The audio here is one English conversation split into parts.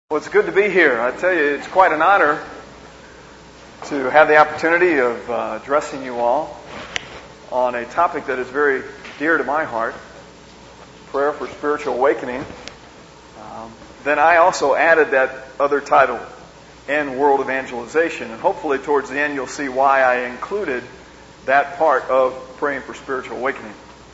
Well, it's good to be here. I tell you, it's quite an honor to have the opportunity of addressing you all on a topic that is very dear to my heart, prayer for spiritual awakening. Then I also added that other title, and world evangelization. And hopefully towards the end you'll see why I included that part of praying for spiritual awakening.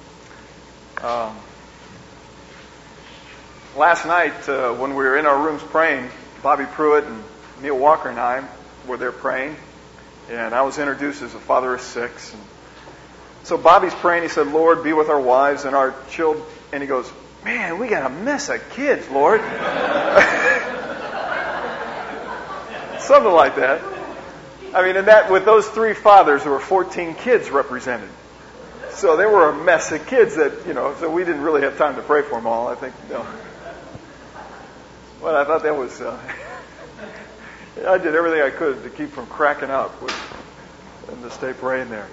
Last night, when we were in our rooms praying, Bobby Pruitt and Neil Walker and I were there praying, and I was introduced as a father of six. And so Bobby's praying. He said, "Lord, be with our wives and our children." And he goes, "Man, we got a mess of kids, Lord." Something like that. I mean, and that with those three fathers, there were 14 kids represented. So they were a mess of kids that, so we didn't really have time to pray for them all, I think. No. Well, I thought that was, I did everything I could to keep from cracking up and to stay praying there.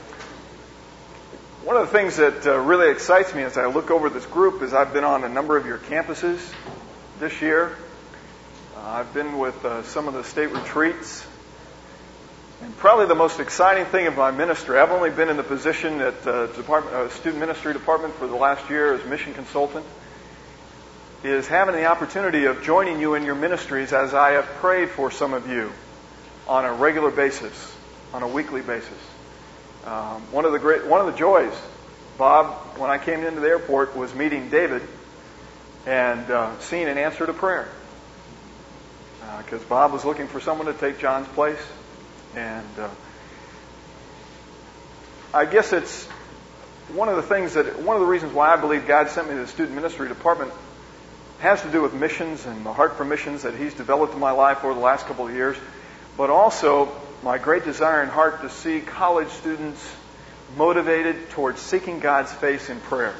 One of the things that really excites me as I look over this group is I've been on a number of your campuses this year. I've been with some of the state retreats. And probably the most exciting thing of my ministry, I've only been in the position at student ministry department for the last year as mission consultant, is having the opportunity of joining you in your ministries as I have prayed for some of you on a regular basis, on a weekly basis. One of the joys, Bob, when I came into the airport, was meeting David and seeing an answer to prayer. Because Bob was looking for someone to take John's place. And I guess it's one of the reasons why I believe God sent me to the student ministry department has to do with missions and the heart for missions that He's developed in my life over the last couple of years, but also my great desire and heart to see college students motivated towards seeking God's face in prayer.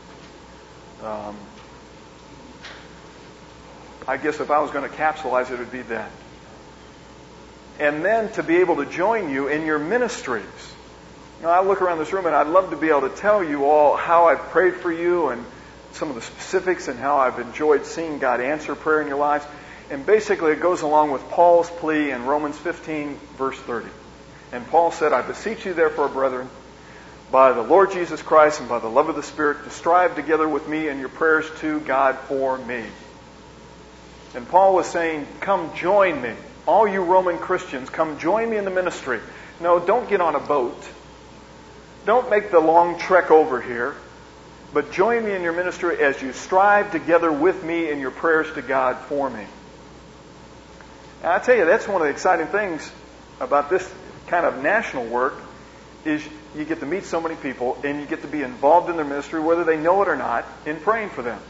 I guess if I was going to capsulize it would be that. And then to be able to join you in your ministries. I look around this room and I'd love to be able to tell you all how I've prayed for you and some of the specifics and how I've enjoyed seeing God answer prayer in your lives. And basically it goes along with Paul's plea in Romans 15, verse 30. And Paul said, "I beseech you therefore, brethren, by the Lord Jesus Christ and by the love of the Spirit, to strive together with me in your prayers to God for me." And Paul was saying, come join me. All you Roman Christians, come join me in the ministry. No, don't get on a boat. Don't make the long trek over here. But join me in your ministry as you strive together with me in your prayers to God for me. And I tell you, that's one of the exciting things about this kind of national work is you get to meet so many people and you get to be involved in their ministry, whether they know it or not, in praying for them.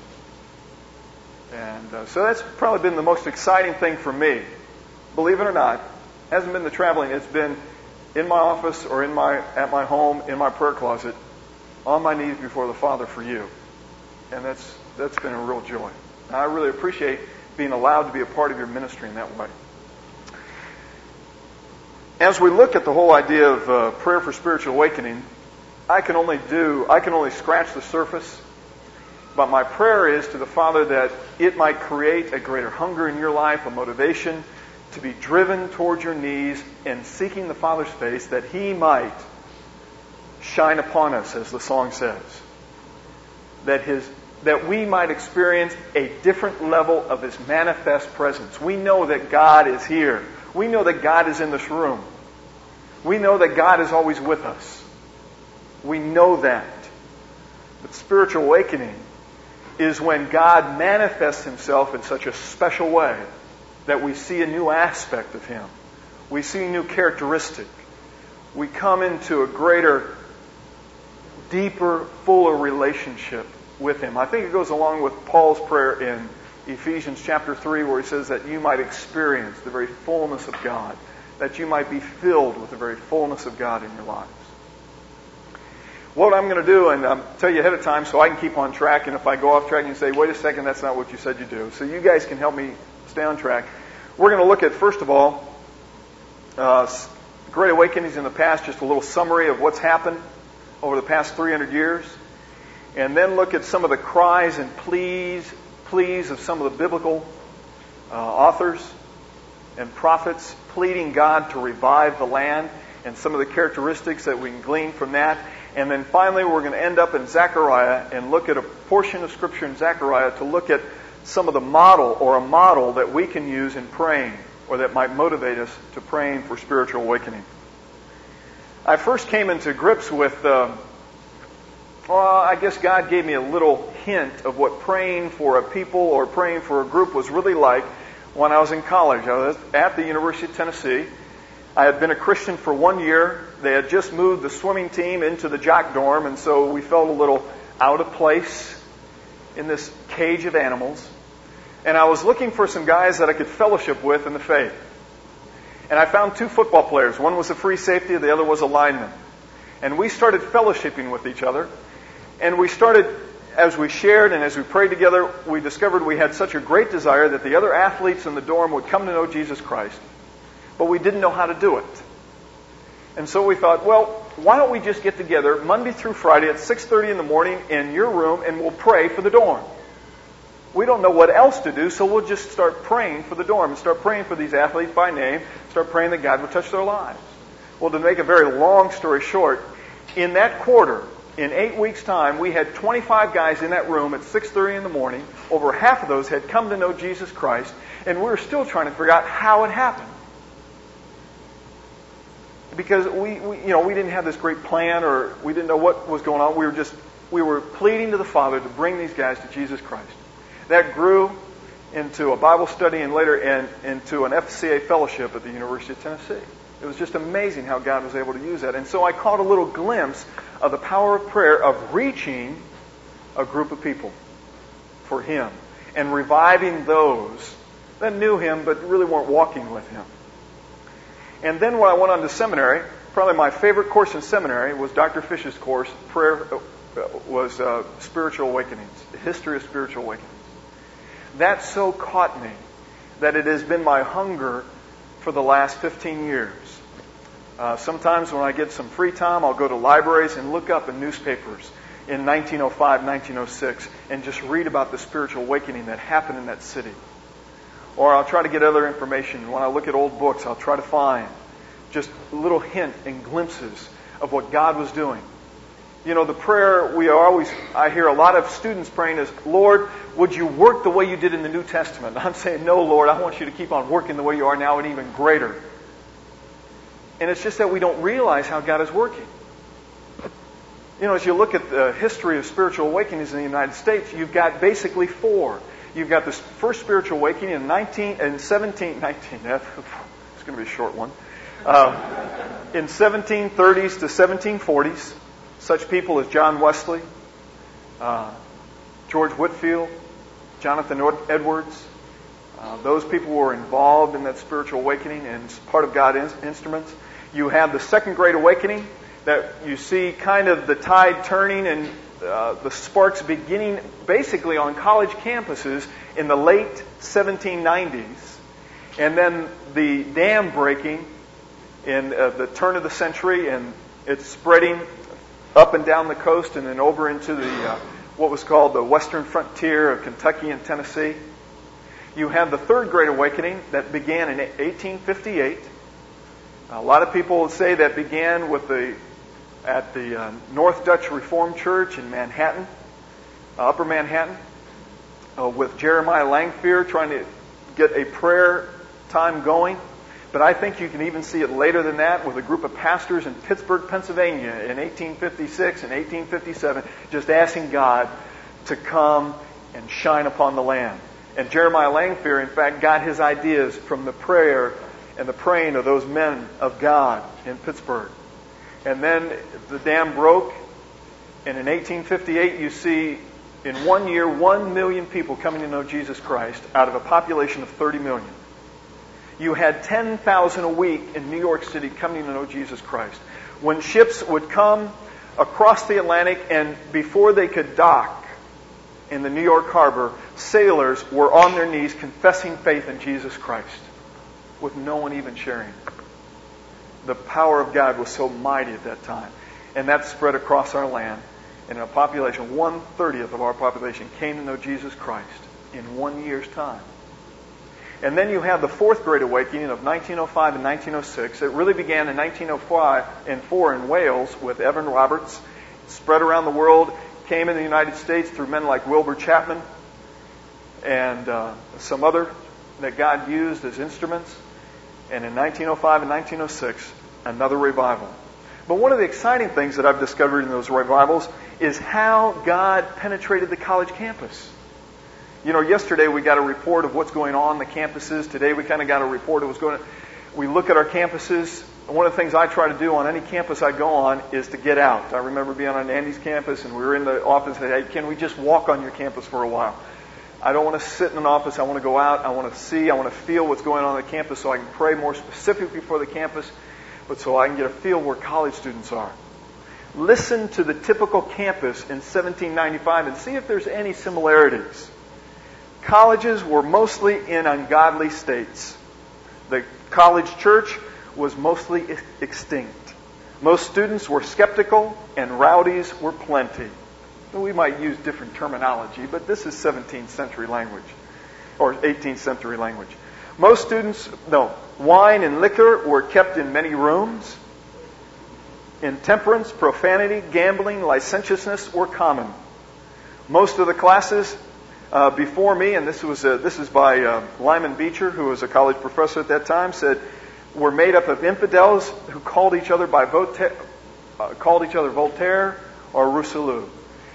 And so that's probably been the most exciting thing for me. Believe it or not, it hasn't been the traveling. It's been in my office or at my home, in my prayer closet, on my knees before the Father for you. And that's been a real joy. And I really appreciate being allowed to be a part of your ministry in that way. As we look at the whole idea of prayer for spiritual awakening, I can only scratch the surface. But my prayer is to the Father that it might create a greater hunger in your life, a motivation to be driven towards your knees and seeking the Father's face, that He might shine upon us, as the song says. That we might experience a different level of His manifest presence. We know that God is here. We know that God is in this room. We know that God is always with us. We know that. But spiritual awakening is when God manifests Himself in such a special way that we see a new aspect of Him. We see a new characteristic. We come into a greater, deeper, fuller relationship with Him. I think it goes along with Paul's prayer in Ephesians chapter 3, where he says that you might experience the very fullness of God, that you might be filled with the very fullness of God in your lives. What I'm going to do, and I'll tell you ahead of time so I can keep on track, and if I go off track, you say, wait a second, that's not what you said you do. So you guys can help me stay on track. We're going to look at, first of all, Great Awakenings in the past, just a little summary of what's happened over the past 300 years, and then look at some of the cries and pleas of some of the biblical authors and prophets pleading God to revive the land and some of the characteristics that we can glean from that. And then finally we're going to end up in Zechariah and look at a portion of Scripture in Zechariah to look at some of the model or a model that we can use in praying or that might motivate us to praying for spiritual awakening. I first came into grips with, I guess God gave me a little hint of what praying for a people or praying for a group was really like when I was in college. I was at the University of Tennessee. I had been a Christian for 1 year. They had just moved the swimming team into the jock dorm, and so we felt a little out of place in this cage of animals. And I was looking for some guys that I could fellowship with in the faith. And I found 2 football players. One was a free safety, the other was a lineman. And we started fellowshipping with each other. And we started, as we shared and as we prayed together, we discovered we had such a great desire that the other athletes in the dorm would come to know Jesus Christ. But we didn't know how to do it. And so we thought, well, why don't we just get together Monday through Friday at 6:30 in the morning in your room and we'll pray for the dorm. We don't know what else to do, so we'll just start praying for the dorm and start praying for these athletes by name, start praying that God would touch their lives. Well, to make a very long story short, in that quarter, in 8 weeks' time, we had 25 guys in that room at 6:30 in the morning. Over half of those had come to know Jesus Christ, and we were still trying to figure out how it happened. Because we didn't have this great plan, or we didn't know what was going on. We were pleading to the Father to bring these guys to Jesus Christ. That grew into a Bible study and later into an FCA fellowship at the University of Tennessee. It was just amazing how God was able to use that. And so I caught a little glimpse of the power of prayer, of reaching a group of people for Him and reviving those that knew Him but really weren't walking with Him. And then when I went on to seminary, probably my favorite course in seminary was Dr. Fish's course, Spiritual Awakenings, the history of spiritual awakenings. That so caught me that it has been my hunger for the last 15 years. Sometimes when I get some free time, I'll go to libraries and look up in newspapers in 1905, 1906, and just read about the spiritual awakening that happened in that city. Or I'll try to get other information. When I look at old books, I'll try to find just a little hint and glimpses of what God was doing. You know, the prayer I hear a lot of students praying is, Lord, would you work the way you did in the New Testament? I'm saying, no, Lord, I want you to keep on working the way you are now and even greater. And it's just that we don't realize how God is working. You know, as you look at the history of spiritual awakenings in the United States, you've got basically 4. You've got this first spiritual awakening in 1719. That's going to be a short one. In 1730s to 1740s. Such people as John Wesley, George Whitefield, Jonathan Edwards, those people were involved in that spiritual awakening and part of God's instruments. You have the Second Great Awakening that you see kind of the tide turning and the sparks beginning basically on college campuses in the late 1790s. And then the dam breaking in the turn of the century, and it's spreading up and down the coast and then over into the what was called the western frontier of Kentucky and Tennessee. You have the Third Great Awakening that began in 1858. A lot of people would say that began at the North Dutch Reformed Church in Manhattan, Upper Manhattan, with Jeremiah Langfier trying to get a prayer time going. But I think you can even see it later than that with a group of pastors in Pittsburgh, Pennsylvania in 1856 and 1857 just asking God to come and shine upon the land. And Jeremiah Langfier, in fact, got his ideas from the prayer and the praying of those men of God in Pittsburgh. And then the dam broke, and in 1858 you see in 1 year 1 million people coming to know Jesus Christ out of a population of 30 million. You had 10,000 a week in New York City coming to know Jesus Christ. When ships would come across the Atlantic and before they could dock in the New York harbor, sailors were on their knees confessing faith in Jesus Christ with no one even sharing. The power of God was so mighty at that time. And that spread across our land. And a population, 1/30 of our population came to know Jesus Christ in 1 year's time. And then you have the fourth Great Awakening of 1905 and 1906. It really began in 1904 in Wales with Evan Roberts. Spread around the world, came in the United States through men like Wilbur Chapman and some other that God used as instruments. And in 1905 and 1906, another revival. But one of the exciting things that I've discovered in those revivals is how God penetrated the college campus. Yesterday we got a report of what's going on the campuses. Today we kind of got a report of what's going on. We look at our campuses. One of the things I try to do on any campus I go on is to get out. I remember being on Andy's campus, and we were in the office and said, hey, can we just walk on your campus for a while? I don't want to sit in an office. I want to go out. I want to see. I want to feel what's going on the campus so I can pray more specifically for the campus, but so I can get a feel where college students are. Listen to the typical campus in 1795 and see if there's any similarities. Colleges were mostly in ungodly states. The college church was mostly extinct. Most students were skeptical and rowdies were plenty. We might use different terminology, but this is 17th century language or 18th century language. Wine and liquor were kept in many rooms. Intemperance, profanity, gambling, licentiousness were common. Most of the classes before me, and this is by Lyman Beecher, who was a college professor at that time, said were made up of infidels who called each other Voltaire or Rousseau.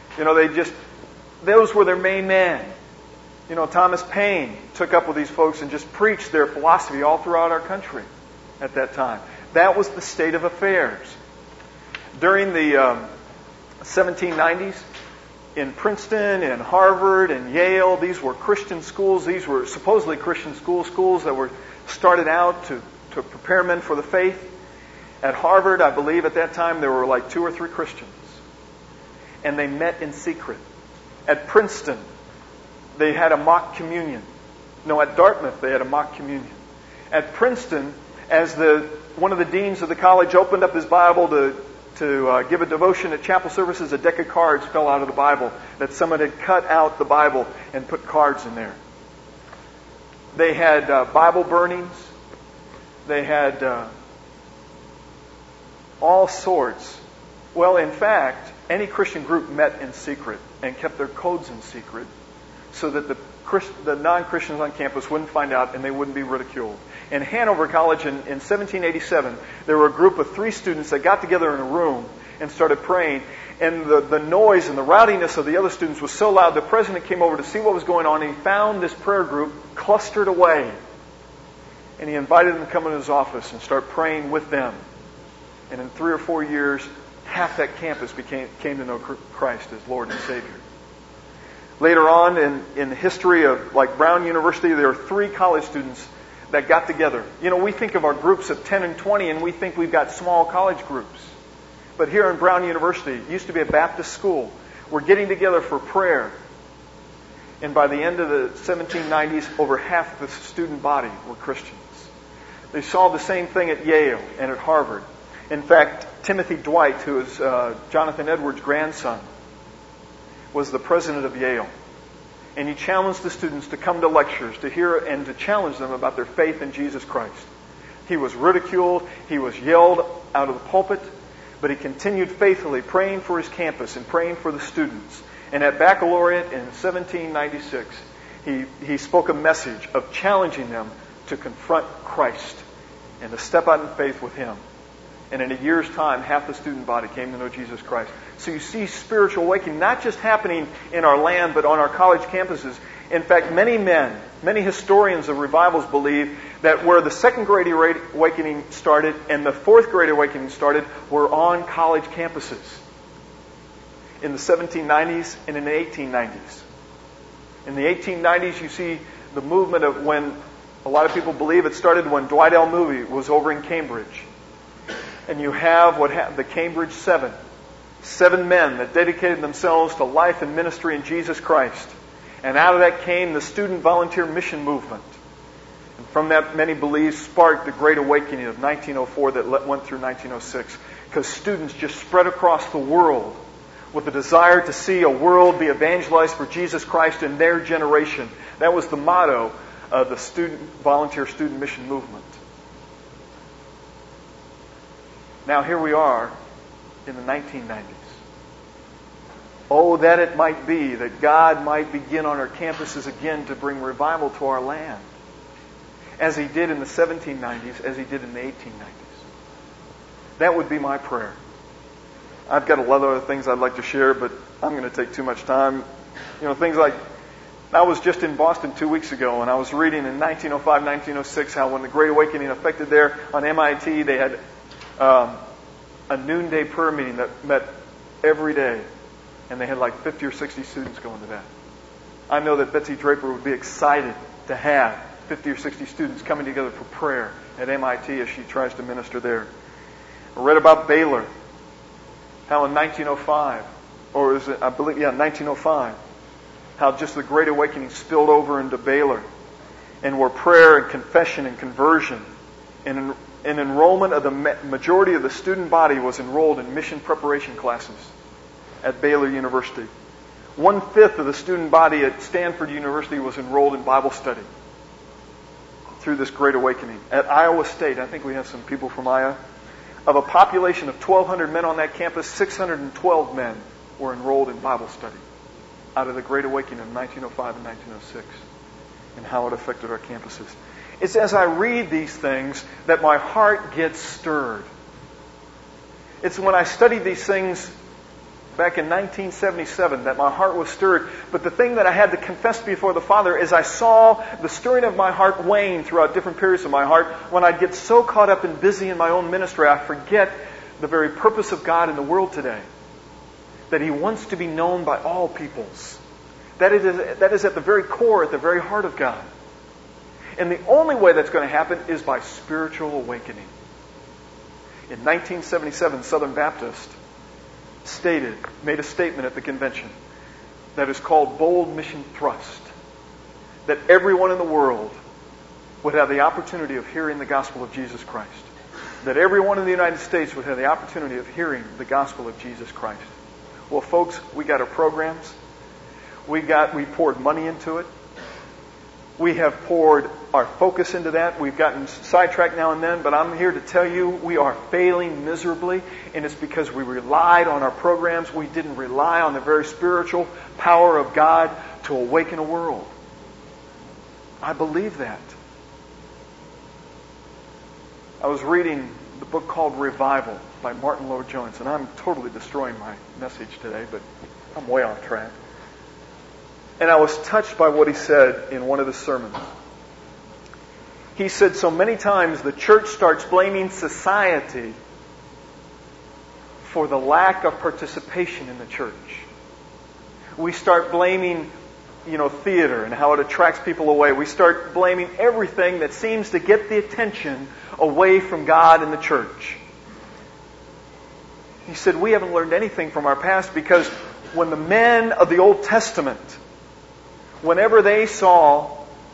Those were their main men. Thomas Paine took up with these folks and just preached their philosophy all throughout our country at that time. That was the state of affairs. During the 1790s, in Princeton, in Harvard, and Yale, these were Christian schools. These were supposedly Christian schools that were started out to prepare men for the faith. At Harvard, I believe at that time there were like 2 or 3 Christians. And they met in secret. At Princeton, they had a mock communion. At Dartmouth, they had a mock communion. At Princeton, as one of the deans of the college opened up his Bible to give a devotion at chapel services, a deck of cards fell out of the Bible that someone had cut out the Bible and put cards in there. They had Bible burnings. They had all sorts. Well, in fact, any Christian group met in secret and kept their codes in secret so that the non-Christians on campus wouldn't find out and they wouldn't be ridiculed. In Hanover College in 1787, there were a group of 3 students that got together in a room and started praying. And the noise and the rowdiness of the other students was so loud, the president came over to see what was going on, and he found this prayer group clustered away. And he invited them to come into his office and start praying with them. And in 3 or 4 years, half that campus came to know Christ as Lord and Savior. Later on in the history of Brown University, there are 3 college students that got together. We think of our groups of 10 and 20 and we think we've got small college groups. But here in Brown University, it used to be a Baptist school. We're getting together for prayer. And by the end of the 1790s, over half the student body were Christians. They saw the same thing at Yale and at Harvard. In fact, Timothy Dwight, who is Jonathan Edwards' grandson, was the president of Yale. And he challenged the students to come to lectures, to hear and to challenge them about their faith in Jesus Christ. He was ridiculed. He was yelled out of the pulpit. But he continued faithfully praying for his campus and praying for the students. And at baccalaureate in 1796, he spoke a message of challenging them to confront Christ and to step out in faith with Him. And in a year's time, half the student body came to know Jesus Christ. So you see spiritual awakening not just happening in our land, but on our college campuses. In fact, many historians of revivals believe that where the Second Great Awakening started and the Fourth Great Awakening started were on college campuses in the 1790s and in the 1890s. In the 1890s, you see the movement of when a lot of people believe it started when Dwight L. Moody was over in Cambridge. And you have the Cambridge Seven. 7 men that dedicated themselves to life and ministry in Jesus Christ. And out of that came the student volunteer mission movement. And from that, many believe, sparked the Great Awakening of 1904 that went through 1906. Because students just spread across the world with the desire to see a world be evangelized for Jesus Christ in their generation. That was the motto the volunteer student mission movement. Now here we are in the 1990s. Oh, that it might be that God might begin on our campuses again to bring revival to our land, as He did in the 1790s, as He did in the 1890s. That would be my prayer. I've got a lot of other things I'd like to share, but I'm going to take too much time. Things like, I was just in Boston 2 weeks ago, and I was reading in 1905, 1906, how when the Great Awakening affected there on MIT, they had a noonday prayer meeting that met every day. And they had like 50 or 60 students going to that. I know that Betsy Draper would be excited to have 50 or 60 students coming together for prayer at MIT as she tries to minister there. I read about Baylor, how in 1905, or is it, 1905, how just the Great Awakening spilled over into Baylor, and where prayer and confession and conversion and enrollment of the majority of the student body was enrolled in mission preparation classes at Baylor University. 1/5 of the student body at Stanford University was enrolled in Bible study through this Great Awakening. At Iowa State, I think we have some people from Iowa, of a population of 1,200 men on that campus, 612 men were enrolled in Bible study out of the Great Awakening of 1905 and 1906, and how it affected our campuses. It's as I read these things that my heart gets stirred. It's when I studied these things back in 1977 that my heart was stirred. But the thing that I had to confess before the Father is I saw the stirring of my heart wane throughout different periods of my heart. When I'd get so caught up and busy in my own ministry, I forget the very purpose of God in the world today. That He wants to be known by all peoples. That is at the very core, at the very heart of God. And the only way that's going to happen is by spiritual awakening. In 1977, Southern Baptist made a statement at the convention that is called Bold Mission Thrust. That everyone in the world would have the opportunity of hearing the gospel of Jesus Christ. That everyone in the United States would have the opportunity of hearing the gospel of Jesus Christ. Well, folks, we got our programs. We poured money into it. We have poured our focus into that. We've gotten sidetracked now and then, but I'm here to tell you we are failing miserably, and it's because we relied on our programs. We didn't rely on the very spiritual power of God to awaken a world. I believe that. I was reading the book called Revival by Martin Lloyd-Jones, and I'm totally destroying my message today, but I'm way off track. And I was touched by what he said in one of his sermons. He said, so many times the church starts blaming society for the lack of participation in the church. We start blaming, theater and how it attracts people away. We start blaming everything that seems to get the attention away from God and the church. He said, we haven't learned anything from our past, because when the men of the Old Testament, whenever they saw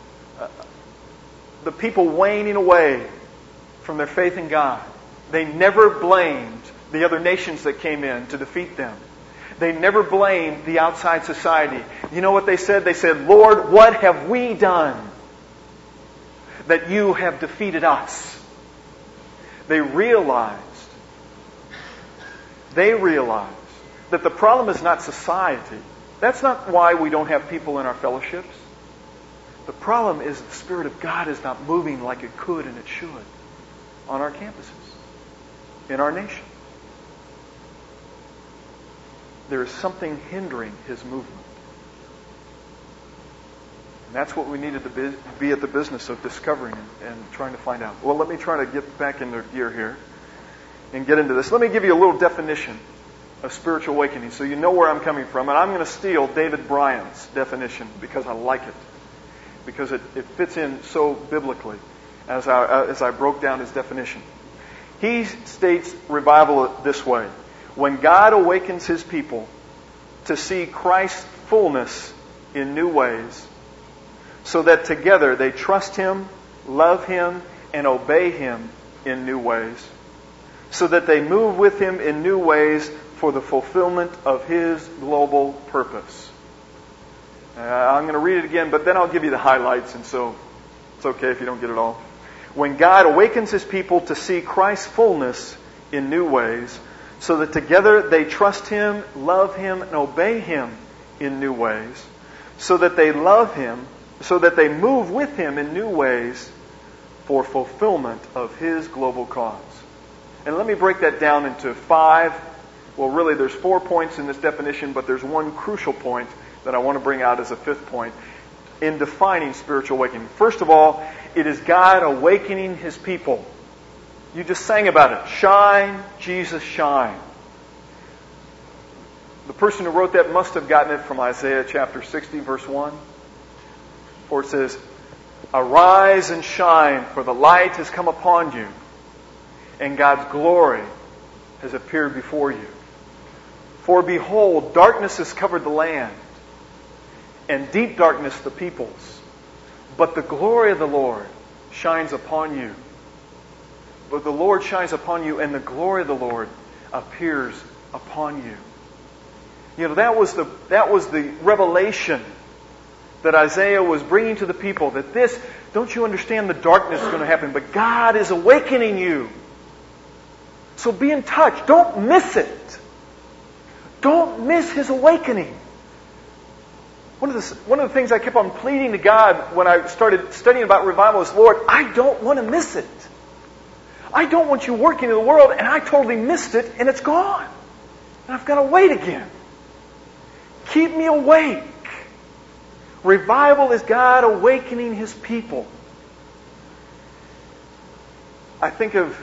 the people waning away from their faith in God, they never blamed the other nations that came in to defeat them. They never blamed the outside society. You know what they said? They said, Lord, what have we done that you have defeated us? They realized that the problem is not society. That's not why we don't have people in our fellowships. The problem is the Spirit of God is not moving like it could and it should on our campuses, in our nation. There is something hindering His movement. And that's what we needed to be at the business of discovering and trying to find out. Well, let me try to get back into gear here and get into this. Let me give you a little definition of spiritual awakening so you know where I'm coming from. And I'm going to steal David Bryan's definition because I like it. Because it fits in so biblically as I broke down his definition. He states revival this way. When God awakens His people to see Christ's fullness in new ways, so that together they trust Him, love Him, and obey Him in new ways, so that they move with Him in new ways for the fulfillment of His global purpose. I'm going to read it again, but then I'll give you the highlights, and so It's okay if you don't get it all. When God awakens His people to see Christ's fullness in new ways, so that together they trust Him, love Him, and obey Him in new ways, so that they love Him, so that they move with Him in new ways for fulfillment of His global cause. And let me break that down into 5. Well, really there's 4 points in this definition, but there's one crucial point that I want to bring out as a 5th point in defining spiritual awakening. First of all, it is God awakening His people. You just sang about it. Shine, Jesus, shine. The person who wrote that must have gotten it from Isaiah chapter 60, verse 1. For it says, Arise and shine, for the light has come upon you, and God's glory has appeared before you. For behold, darkness has covered the land, and deep darkness the peoples. But the glory of the Lord shines upon you. But the Lord shines upon you, and the glory of the Lord appears upon you. You know, that was the revelation that Isaiah was bringing to the people. That this, don't you understand the darkness is going to happen, but God is awakening you. So be in touch. Don't miss it. Don't miss His awakening. One of the things I kept on pleading to God when I started studying about revival is, Lord, I don't want to miss it. I don't want you working in the world, and I totally missed it, and it's gone. And I've got to wait again. Keep me awake. Revival is God awakening His people. I think of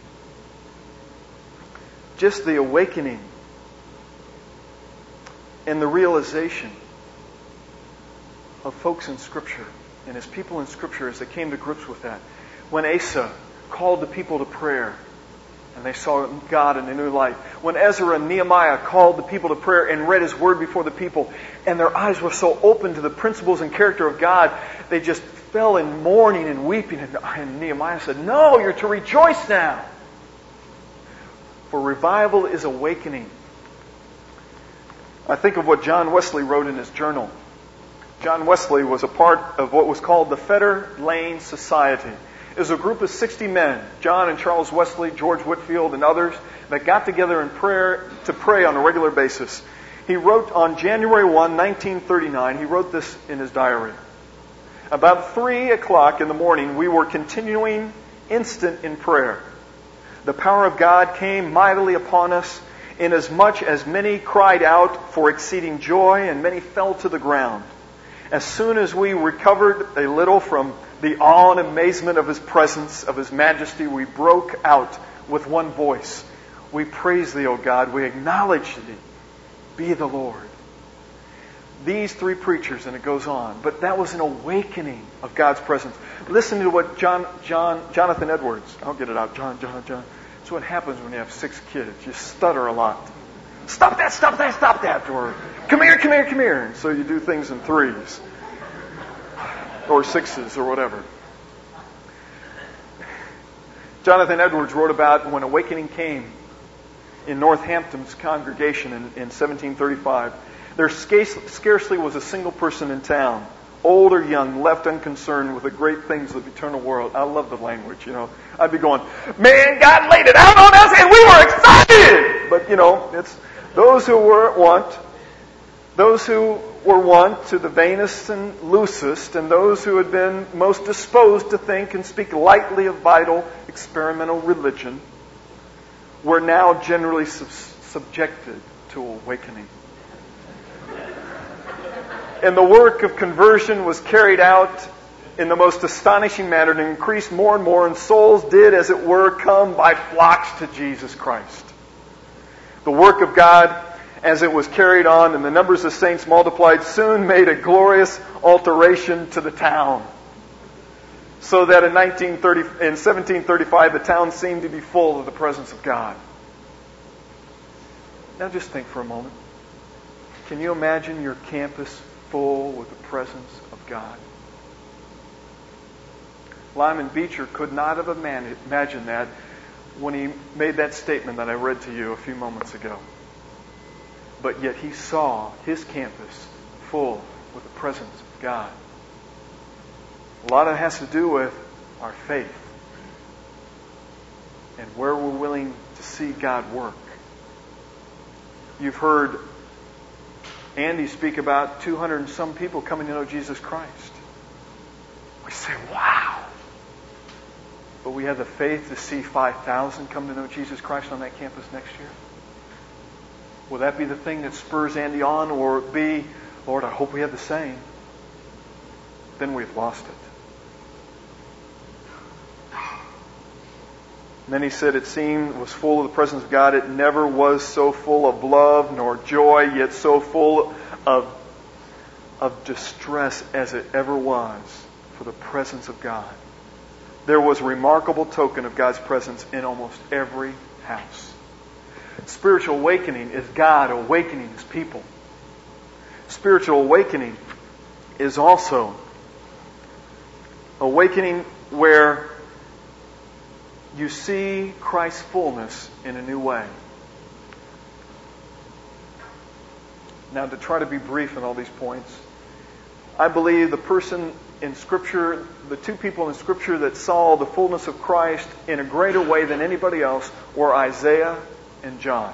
just the awakening and the realization of folks in Scripture and His people in Scripture as they came to grips with that. When Asa called the people to prayer and they saw God in a new light. When Ezra and Nehemiah called the people to prayer and read His Word before the people, and their eyes were so open to the principles and character of God, they just fell in mourning and weeping. And Nehemiah said, No, you're to rejoice now. For revival is awakening. I think of what John Wesley wrote in his journal. John Wesley was a part of what was called the Fetter Lane Society. It was a group of 60 men, John and Charles Wesley, George Whitefield, and others, that got together in prayer to pray on a regular basis. He wrote on January 1, 1939, he wrote this in his diary. About 3 o'clock in the morning, we were continuing instant in prayer. The power of God came mightily upon us, inasmuch as many cried out for exceeding joy, and many fell to the ground. As soon as we recovered a little from the awe and amazement of His presence, of His majesty, we broke out with one voice. We praise Thee, O God. We acknowledge Thee. Be the Lord. These 3 preachers, and it goes on. But that was an awakening of God's presence. Listen to what Jonathan Edwards. I'll get it out. John. That's what happens when you have 6 kids. You stutter a lot. Stop that. Or come here. And so you do things in 3s. Or 6s or whatever. Jonathan Edwards wrote about when awakening came in Northampton's congregation in 1735. There scarcely was a single person in town, old or young, left unconcerned with the great things of the eternal world. I love the language, you know. I'd be going, man, God laid it out on us and we were excited! But, you know, it's those who were wont to the vainest and loosest, and those who had been most disposed to think and speak lightly of vital experimental religion, were now generally subjected to awakening. And the work of conversion was carried out in the most astonishing manner and increased more and more, and souls did, as it were, come by flocks to Jesus Christ. The work of God, as it was carried on and the numbers of saints multiplied, soon made a glorious alteration to the town. So that in 1735 the town seemed to be full of the presence of God. Now just think for a moment. Can you imagine your campus full with the presence of God? Lyman Beecher could not have imagined that when he made that statement that I read to you a few moments ago. But yet he saw his campus full with the presence of God. A lot of it has to do with our faith and where we're willing to see God work. You've heard Andy speak about 200 and some people coming to know Jesus Christ. We say, wow! But we have the faith to see 5,000 come to know Jesus Christ on that campus next year. Will that be the thing that spurs Andy on, or be, Lord, I hope we have the same? Then we've lost it. And then he said, it was full of the presence of God. It never was so full of love nor joy, yet so full of distress as it ever was for the presence of God. There was a remarkable token of God's presence in almost every house. Spiritual awakening is God awakening His people. Spiritual awakening is also awakening where you see Christ's fullness in a new way. Now, to try to be brief in all these points, I believe the person in Scripture, the two people in Scripture that saw the fullness of Christ in a greater way than anybody else were Isaiah and John.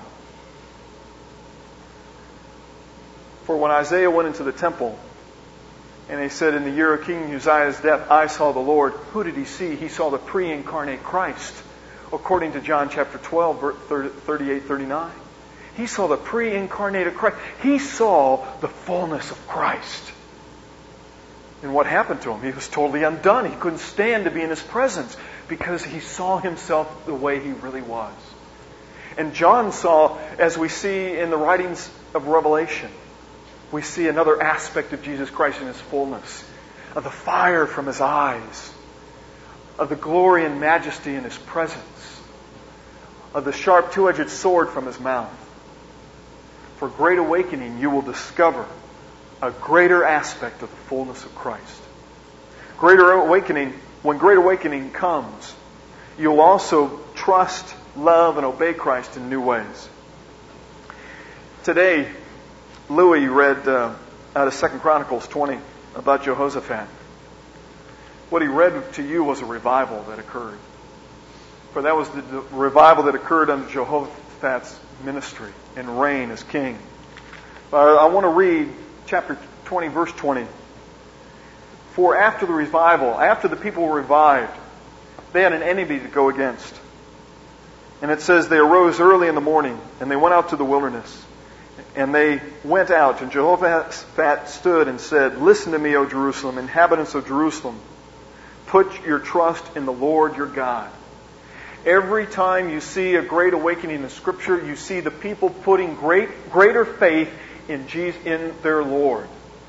For when Isaiah went into the temple, and he said, in the year of King Uzziah's death, I saw the Lord. Who did he see? He saw the pre-incarnate Christ, according to John chapter 12, 38, 39. He saw the pre-incarnated Christ. He saw the fullness of Christ. And what happened to him? He was totally undone. He couldn't stand to be in His presence because he saw himself the way he really was. And John saw, as we see in the writings of Revelation, we see another aspect of Jesus Christ in His fullness, of the fire from His eyes, of the glory and majesty in His presence, of the sharp two-edged sword from His mouth. For great awakening, you will discover a greater aspect of the fullness of Christ. Greater awakening, when great awakening comes, you'll also trust, love, and obey Christ in new ways. Today, Louis read out of 2 Chronicles 20 about Jehoshaphat. What he read to you was a revival that occurred. For that was the revival that occurred under Jehoshaphat's ministry and reign as king. I want to read chapter 20, verse 20. For after the revival, after the people were revived, they had an enemy to go against. And it says, they arose early in the morning, and they went out to the wilderness. And they went out, and Jehoshaphat stood and said, listen to me, O Jerusalem, inhabitants of Jerusalem. Put your trust in the Lord your God. Every time you see a great awakening in Scripture, you see the people putting greater faith in Jesus, in their Lord.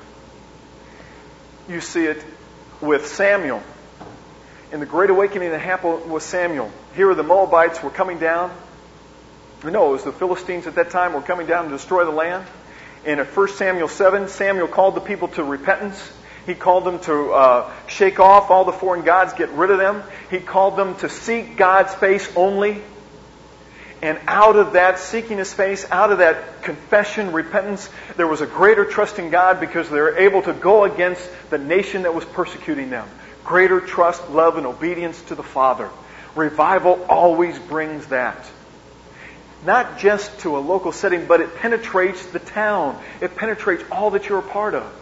You see it with Samuel. In the great awakening that happened with Samuel, here the Moabites were coming down. No, it was the Philistines at that time were coming down to destroy the land. And at 1 Samuel 7, Samuel called the people to repentance. He called them to shake off all the foreign gods, get rid of them. He called them to seek God's face only. And out of that seeking His face, out of that confession, repentance, there was a greater trust in God because they were able to go against the nation that was persecuting them. Greater trust, love, and obedience to the Father. Revival always brings that. Not just to a local setting, but it penetrates the town. It penetrates all that you're a part of.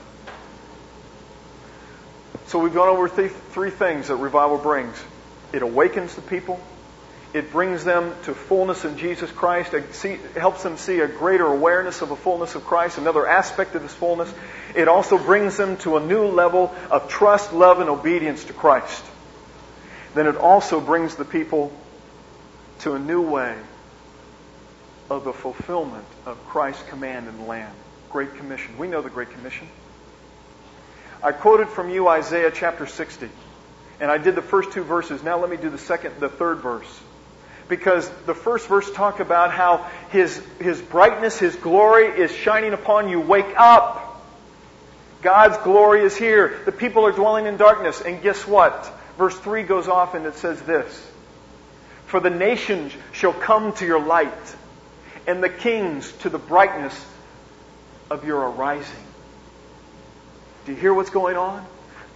So we've gone over three things that revival brings. It awakens the people. It brings them to fullness in Jesus Christ. It helps them see a greater awareness of the fullness of Christ, another aspect of His fullness. It also brings them to a new level of trust, love, and obedience to Christ. Then it also brings the people to a new way of the fulfillment of Christ's command in the land. Great Commission. We know the Great Commission. I quoted from you Isaiah chapter 60. And I did the first two verses. Now let me do the third verse. Because the first verse talks about how His brightness, His glory is shining upon you. Wake up! God's glory is here. The people are dwelling in darkness. And guess what? Verse 3 goes off and it says this. For the nations shall come to your light, and the kings to the brightness of your arising. Do you hear what's going on?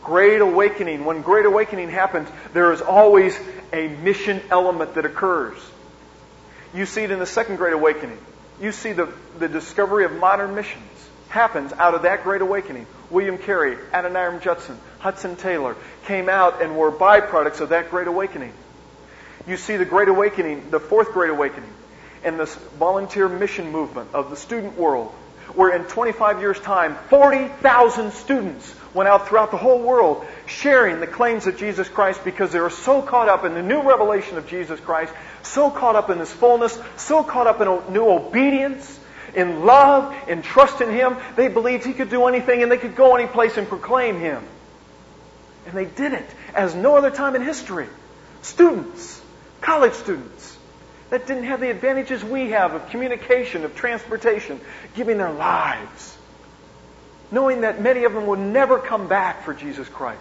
Great awakening. When great awakening happens, there is always a mission element that occurs. You see it in the Second Great Awakening. You see the discovery of modern missions happens out of that Great Awakening. William Carey, Adoniram Judson, Hudson Taylor came out and were byproducts of that Great Awakening. You see the Great Awakening, the Fourth Great Awakening, and this volunteer mission movement of the student world, where in 25 years' time, 40,000 students went out throughout the whole world sharing the claims of Jesus Christ because they were so caught up in the new revelation of Jesus Christ, so caught up in His fullness, so caught up in a new obedience, in love, in trust in Him, they believed He could do anything and they could go any place and proclaim Him. And they did it as no other time in history. Students, college students, that didn't have the advantages we have of communication, of transportation, giving their lives, knowing that many of them would never come back for Jesus Christ.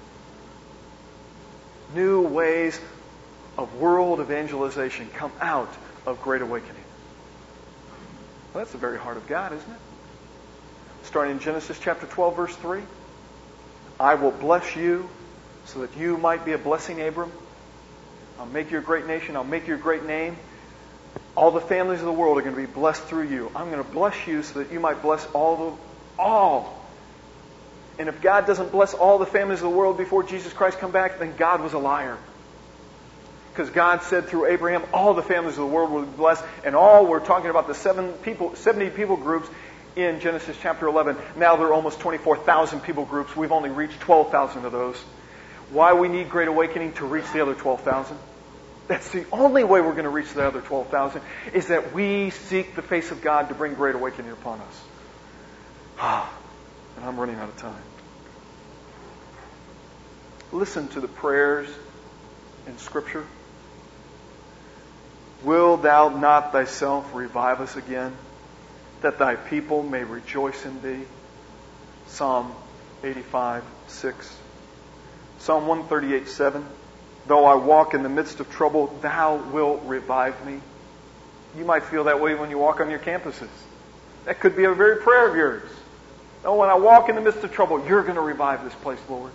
New ways of world evangelization come out of Great Awakening. Well, that's the very heart of God, isn't it? Starting in Genesis chapter 12, verse 3. I will bless you so that you might be a blessing, Abram. I'll make you a great nation. I'll make you a great name. All the families of the world are going to be blessed through you. I'm going to bless you so that you might bless all. And if God doesn't bless all the families of the world before Jesus Christ come back, then God was a liar. Because God said through Abraham, all the families of the world will be blessed. And all we're talking about the 70 people groups in Genesis chapter 11. Now there are almost 24,000 people groups. We've only reached 12,000 of those. Why we need Great Awakening? To reach the other 12,000. That's the only way we're going to reach the other 12,000, is that we seek the face of God to bring Great Awakening upon us. And I'm running out of time. Listen to the prayers in Scripture. Will thou not thyself revive us again, that thy people may rejoice in thee? Psalm 85:6. Psalm 138:7. Though I walk in the midst of trouble, thou wilt revive me. You might feel that way when you walk on your campuses. That could be a very prayer of yours. Oh, when I walk in the midst of trouble, you're going to revive this place, Lord.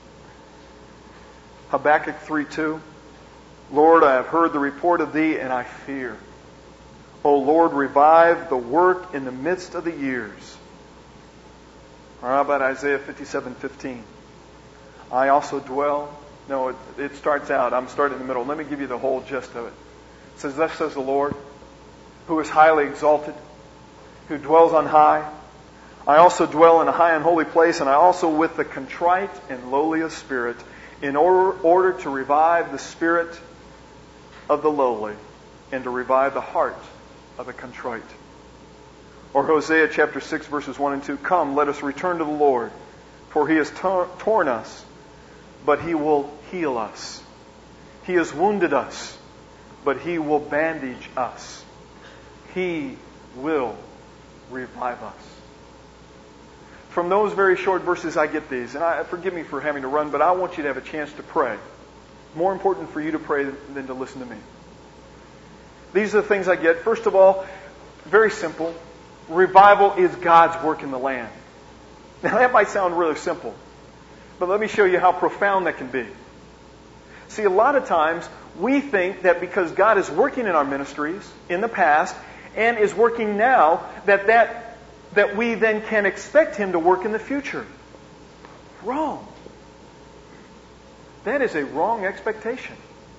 Habakkuk 3:2. Lord, I have heard the report of thee, and I fear. O Lord, revive the work in the midst of the years. Or how about Isaiah 57:15? I also dwell. No, it starts out. I'm starting in the middle. Let me give you the whole gist of it. It says, thus says the Lord, who is highly exalted, who dwells on high. I also dwell in a high and holy place, and I also with the contrite and lowly of spirit, in order to revive the spirit of the lowly, and to revive the heart of the contrite. Or Hosea chapter 6, verses 1 and 2. Come, let us return to the Lord, for He has torn us, but He will heal us. He has wounded us, but He will bandage us. He will revive us. From those very short verses, I get these. And forgive me for having to run, but I want you to have a chance to pray. More important for you to pray than to listen to me. These are the things I get. First of all, very simple. Revival is God's work in the land. Now that might sound really simple, but let me show you how profound that can be. See, a lot of times we think that because God is working in our ministries in the past and is working now, that we then can expect Him to work in the future. Wrong. That is a wrong expectation.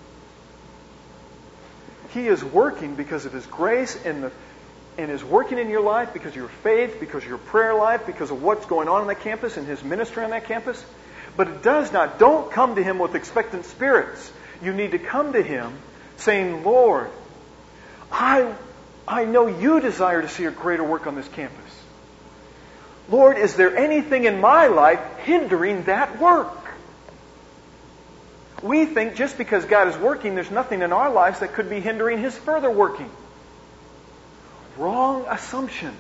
He is working because of His grace and is working in your life because of your faith, because of your prayer life, because of what's going on that campus and His ministry on that campus. But it does not. Don't come to Him with expectant spirits. You need to come to Him saying, Lord, I know You desire to see a greater work on this campus. Lord, is there anything in my life hindering that work? We think just because God is working, there's nothing in our lives that could be hindering His further working. Wrong assumption.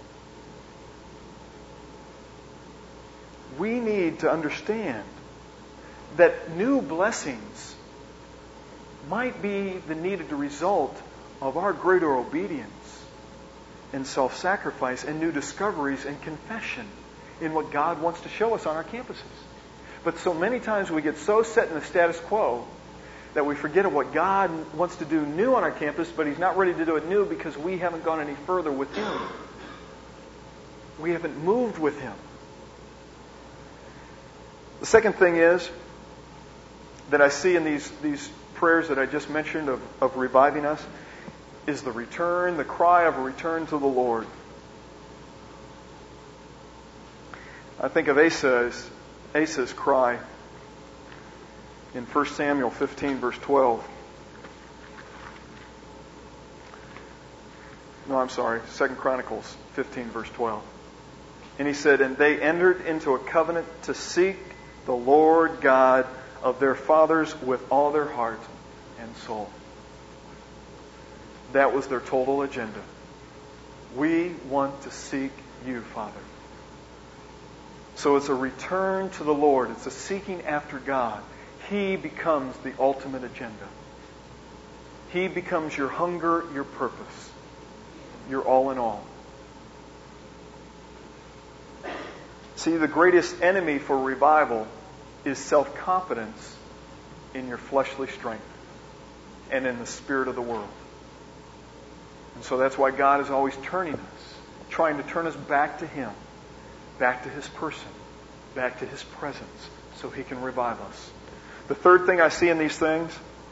We need to understand that new blessings might be the needed result of our greater obedience and self-sacrifice and new discoveries and confession in what God wants to show us on our campuses. But so many times we get so set in the status quo that we forget of what God wants to do new on our campus, but He's not ready to do it new because we haven't gone any further with Him. We haven't moved with Him. The second thing is that I see in these prayers that I just mentioned of reviving us is the cry of a return to the Lord. I think of Asa's cry in 1 Samuel 15, verse 12. No, I'm sorry, 2 Chronicles 15, verse 12. And he said, "And they entered into a covenant to seek the Lord God of their fathers with all their heart and soul." That was their total agenda. We want to seek you, Father. So it's a return to the Lord. It's a seeking after God. He becomes the ultimate agenda. He becomes your hunger, your purpose, your all in all. See, the greatest enemy for revival is self-confidence in your fleshly strength and in the spirit of the world. And so that's why God is always turning us, trying to turn us back to Him, back to His person, back to His presence, so He can revive us. The third thing I see in these things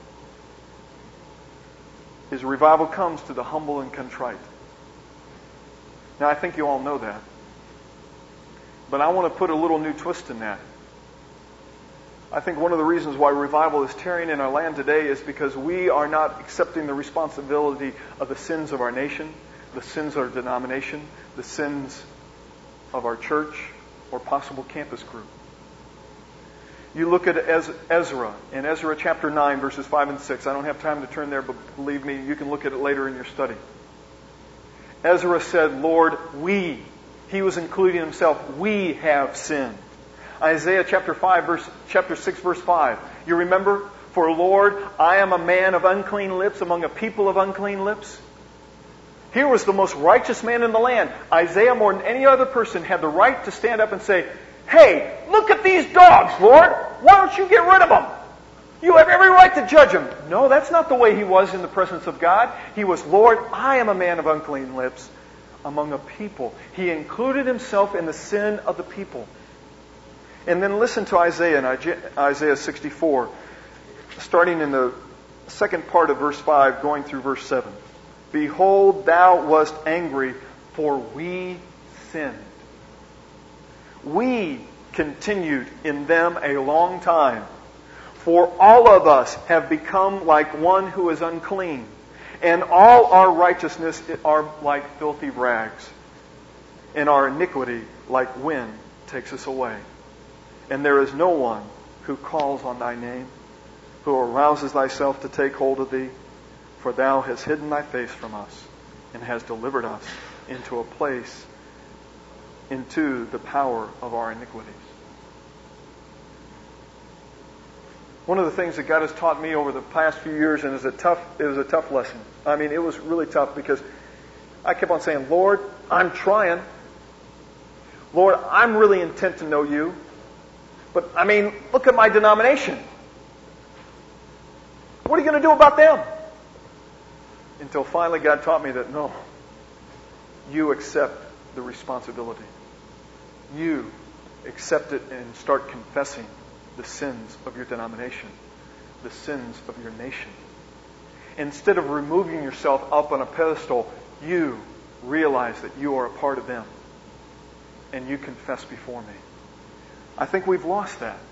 is revival comes to the humble and contrite. Now, I think you all know that. But I want to put a little new twist in that. I think one of the reasons why revival is tarrying in our land today is because we are not accepting the responsibility of the sins of our nation, the sins of our denomination, the sins of our church or possible campus group. You look at Ezra, in Ezra chapter 9, verses 5 and 6. I don't have time to turn there, but believe me, you can look at it later in your study. Ezra said, "Lord, he was including himself, we have sinned." Isaiah chapter 6, verse 5. You remember? "For Lord, I am a man of unclean lips among a people of unclean lips." Here was the most righteous man in the land. Isaiah, more than any other person, had the right to stand up and say, "Hey, look at these dogs, Lord. Why don't you get rid of them? You have every right to judge them." No, that's not the way he was in the presence of God. He was, "Lord, I am a man of unclean lips among a people." He included himself in the sin of the people. And then listen to Isaiah in Isaiah 64, starting in the second part of verse 5, going through verse 7. "Behold, thou wast angry, for we sinned. We continued in them a long time. For all of us have become like one who is unclean, and all our righteousness are like filthy rags, and our iniquity like wind takes us away. And there is no one who calls on thy name, who arouses thyself to take hold of thee, for thou hast hidden thy face from us, and hast delivered us into a place, into the power of our iniquities." One of the things that God has taught me over the past few years, and it was a tough lesson. I mean, it was really tough because I kept on saying, "Lord, I'm trying. Lord, I'm really intent to know you. But, I mean, look at my denomination. What are you going to do about them?" Until finally God taught me that, no, you accept the responsibility. You accept it and start confessing the sins of your denomination, the sins of your nation. Instead of removing yourself up on a pedestal, you realize that you are a part of them, and you confess before me. I think we've lost that.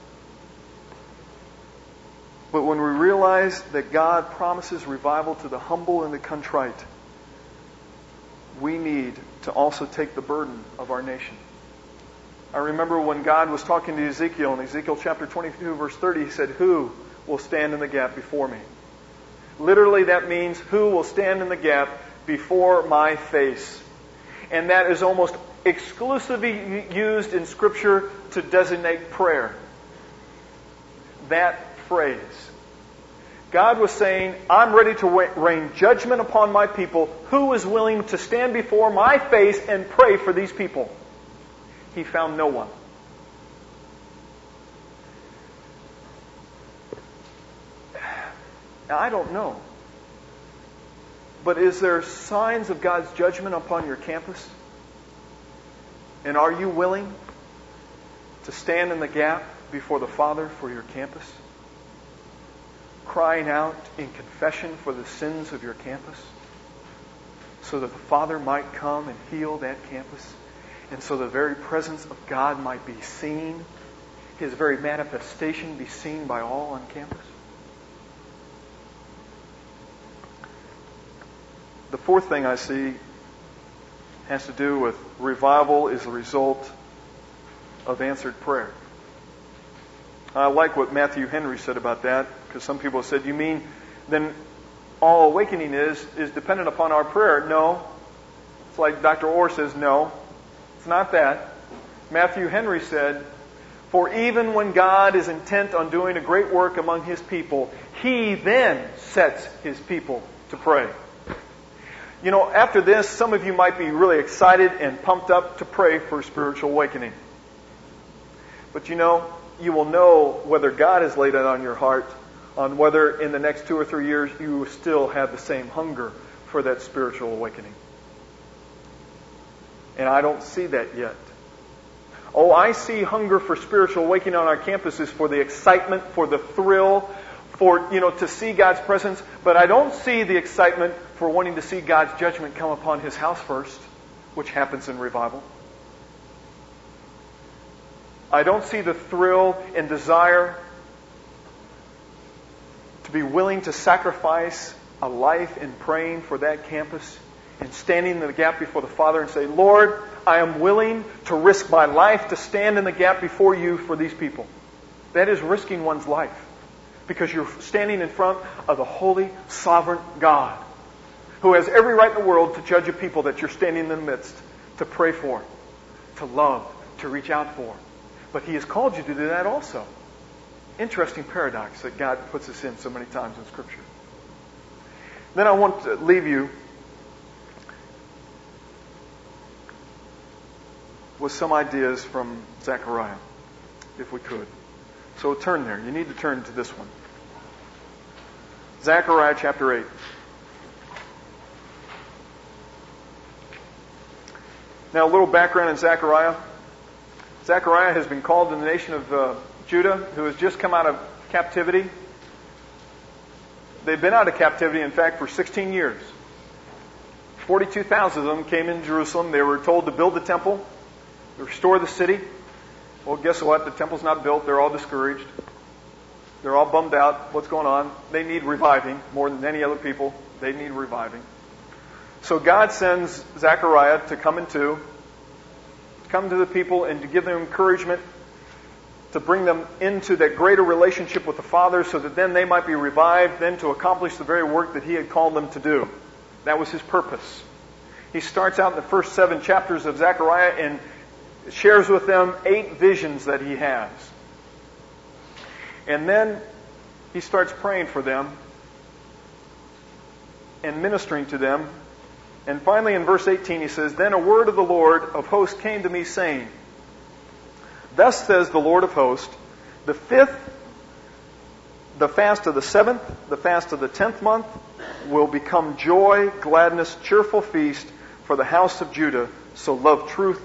But when we realize that God promises revival to the humble and the contrite, we need to also take the burden of our nation. I remember when God was talking to Ezekiel in Ezekiel chapter 22, verse 30, He said, "Who will stand in the gap before me?" Literally, that means, who will stand in the gap before my face? And that is almost exclusively used in Scripture to designate prayer. That phrase. God was saying, "I'm ready to rain judgment upon my people. Who is willing to stand before my face and pray for these people?" He found no one. Now, I don't know. But is there signs of God's judgment upon your campus? And are you willing to stand in the gap before the Father for your campus? Crying out in confession for the sins of your campus? So that the Father might come and heal that campus? And so the very presence of God might be seen, His very manifestation be seen by all on campus? The fourth thing I see has to do with revival is the result of answered prayer. I like what Matthew Henry said about that, because some people have said, you mean then all awakening is dependent upon our prayer? No. It's like Dr. Orr says, no. It's not that. Matthew Henry said, for even when God is intent on doing a great work among His people, He then sets His people to pray. You know, after this, some of you might be really excited and pumped up to pray for spiritual awakening. But you know, you will know whether God has laid it on your heart, on whether in the next 2 or 3 years you still have the same hunger for that spiritual awakening. And I don't see that yet. Oh, I see hunger for spiritual awakening on our campuses for the excitement, for the thrill, for, to see God's presence. But I don't see the excitement for wanting to see God's judgment come upon His house first, which happens in revival. I don't see the thrill and desire to be willing to sacrifice a life in praying for that campus and standing in the gap before the Father and say, Lord, I am willing to risk my life to stand in the gap before You for these people. That is risking one's life, because you're standing in front of the holy, sovereign God who has every right in the world to judge a people that you're standing in the midst, to pray for, to love, to reach out for. But He has called you to do that also. Interesting paradox that God puts us in so many times in Scripture. Then I want to leave you with some ideas from Zechariah, if we could. So turn there. You need to turn to this one. Zechariah chapter 8. Now, a little background in Zechariah. Zechariah has been called to the nation of Judah, who has just come out of captivity. They've been out of captivity, in fact, for 16 years. 42,000 of them came in Jerusalem. They were told to build the temple, restore the city. Well, guess what? The temple's not built. They're all discouraged. They're all bummed out. What's going on? They need reviving more than any other people. They need reviving. So God sends Zechariah to come to the people and to give them encouragement, to bring them into that greater relationship with the Father so that then they might be revived, then to accomplish the very work that He had called them to do. That was His purpose. He starts out in the first 7 chapters of Zechariah and shares with them 8 visions that he has. And then he starts praying for them and ministering to them. And finally in verse 18 he says, Then a word of the Lord of hosts came to me, saying, Thus says the Lord of hosts, the 5th, the fast of the 7th, the fast of the 10th month will become joy, gladness, cheerful feast for the house of Judah. So love truth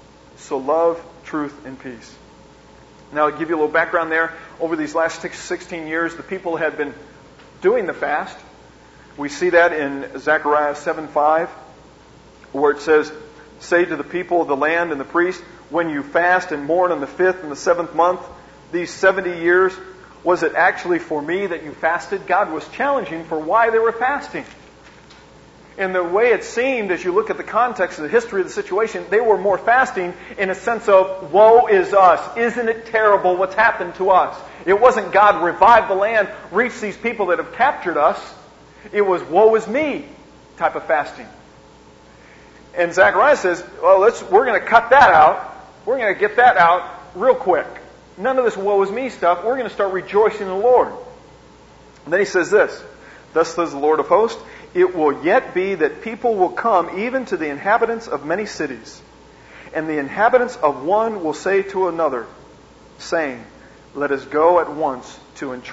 and peace. Now, to give you a little background there, over these last 16 years, the people had been doing the fast. We see that in Zechariah 7:5, where it says, Say to the people of the land and the priests, when you fast and mourn on the 5th and the 7th month, these 70 years, was it actually for me that you fasted? God was challenging for why they were fasting. And the way it seemed, as you look at the context of the history of the situation, they were more fasting in a sense of, woe is us. Isn't it terrible what's happened to us? It wasn't God revive the land, reach these people that have captured us. It was woe is me type of fasting. And Zechariah says, well, we're going to cut that out. We're going to get that out real quick. None of this woe is me stuff. We're going to start rejoicing in the Lord. And then he says this, Thus says the Lord of hosts, It will yet be that people will come even to the inhabitants of many cities. And the inhabitants of one will say to another, saying, Let us go at once to entreat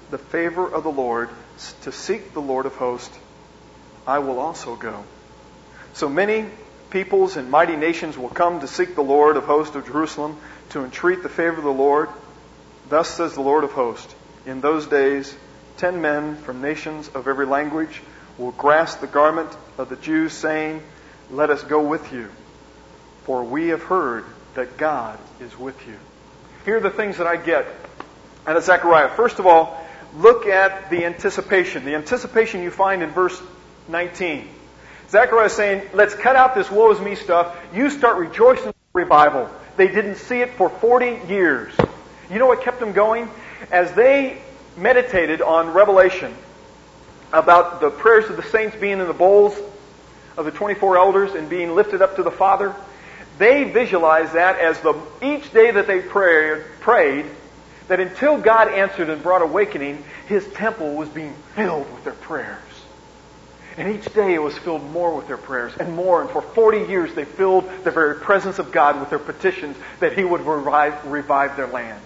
the favor of the Lord, to seek the Lord of hosts, I will also go. So many peoples and mighty nations will come to seek the Lord of hosts of Jerusalem, to entreat the favor of the Lord. Thus says the Lord of hosts, in those days 10 men from nations of every language will grasp the garment of the Jews, saying, let us go with you, for we have heard that God is with you. Here are the things that I get out of Zechariah. First of all, look at the anticipation. The anticipation you find in verse 19. Zechariah is saying, let's cut out this woe is me stuff. You start rejoicing in revival. They didn't see it for 40 years. You know what kept them going? As they meditated on Revelation about the prayers of the saints being in the bowls of the 24 elders and being lifted up to the Father, they visualized that as each day that they prayed, that until God answered and brought awakening, His temple was being filled with their prayers. And each day it was filled more with their prayers and more. And for 40 years they filled the very presence of God with their petitions that He would revive their land.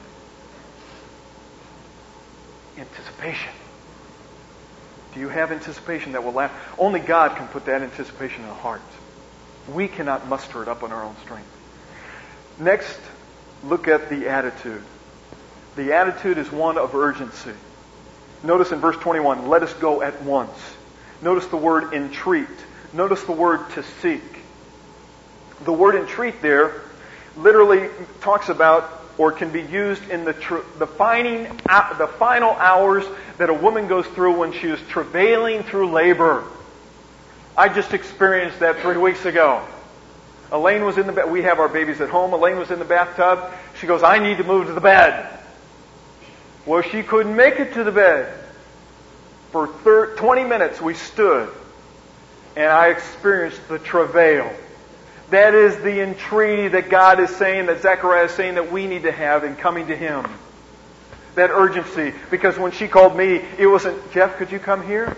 Anticipation. Do you have anticipation that will last? Only God can put that anticipation in our hearts. We cannot muster it up on our own strength. Next, look at the attitude. The attitude is one of urgency. Notice in verse 21, let us go at once. Notice the word entreat. Notice the word to seek. The word entreat there literally talks about, or can be used in the final hours that a woman goes through when she is travailing through labor. I just experienced that 3 weeks ago. Elaine was in the bed. We have our babies at home. Elaine was in the bathtub. She goes, I need to move to the bed. Well, she couldn't make it to the bed. For 20 minutes we stood, and I experienced the travail. That is the entreaty that God is saying, that Zechariah is saying that we need to have in coming to Him. That urgency. Because when she called me, it wasn't, Jeff, could you come here?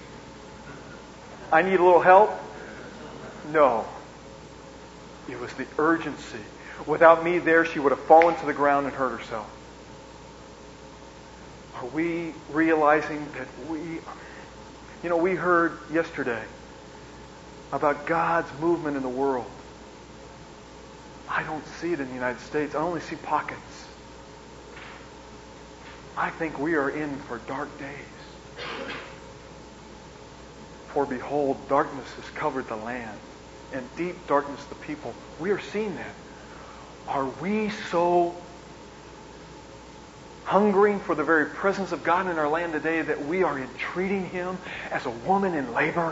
I need a little help? No. It was the urgency. Without me there, she would have fallen to the ground and hurt herself. Are we realizing that we heard yesterday about God's movement in the world. I don't see it in the United States. I only see pockets. I think we are in for dark days. For behold, darkness has covered the land, and deep darkness the people. We are seeing that. Are we so hungering for the very presence of God in our land today that we are entreating Him as a woman in labor?